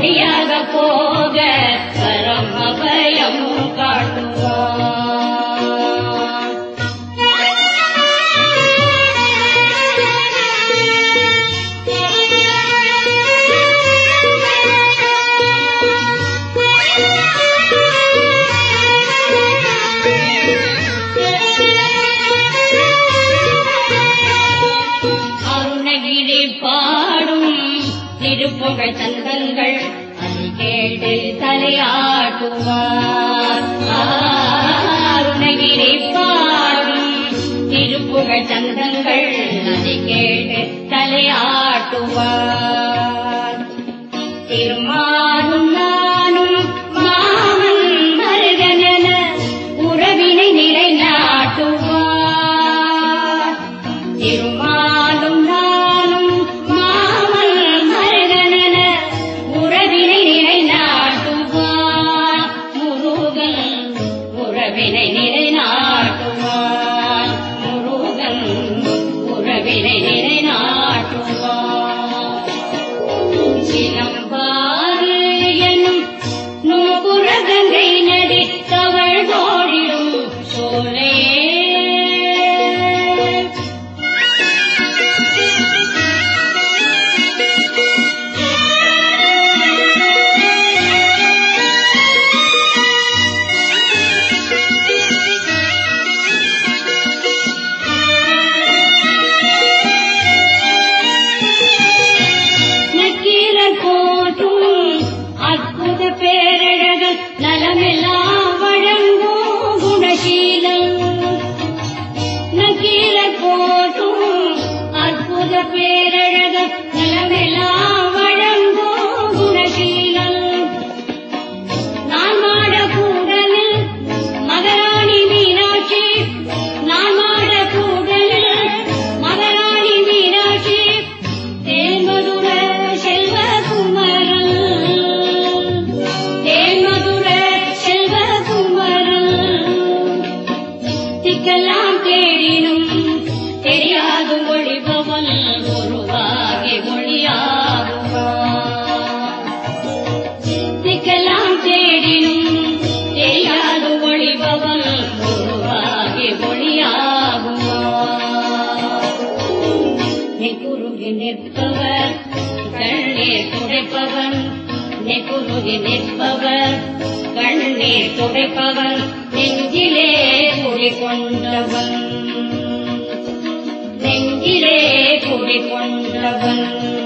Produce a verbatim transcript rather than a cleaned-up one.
ஒளியாக போக பரம் அபயம் காட்டுவான். திருப்புகழ் சந்தங்கள் அதை கேட்டு தலையாட்டுவார். அருணகிரி பாடும் திருப்புகழ் சந்தங்கள் அதை கேட்டு தலையாட்டுவார். திருமாலும் நானும் மாமன் மருகனென உறவினை நிலைநாட்டுவார். திருமாலும் உறவினை நிலைநாட்டுவான். முருகன் உறவினை நிலைநாட்டுவான். சிலம்பாறு எனும் நூபுர கங்கை நதி தவழ் தோழிடும் சோலையே. அற்புத பேரழகன் நலமெல்லாம் வழங்கும் குணசீலன். நக்கீர போற்றும் அற்புத பேரழகன் நலமெல்லாம் வழங்கும் குணசீலன். நான் மாட கூடலில் மகராணி மீனாட்சி. நான் மாட கூடலில் மகராணி மீனாட்சி. தேன்மதுர செல்வ குமரன். திக்கெல்லாம் தேடினும் தெரியாது ஒளிபவன் உருவாகி மொழியாகுவான். திக்கெல்லாம் தேடினும் தெரியாது ஒளிபவன் உருவாகி மொழியாகுவான். நெக்குருகி நிற்பவர் கண்ணீர் துடைப்பவன். நெக்குருகி நிற்பவர் கண்ணீர் துடைப்பவன். நெஞ்சிலே குடிகொண்டவன். நெஞ்சிலே குடிகொண்டவன்.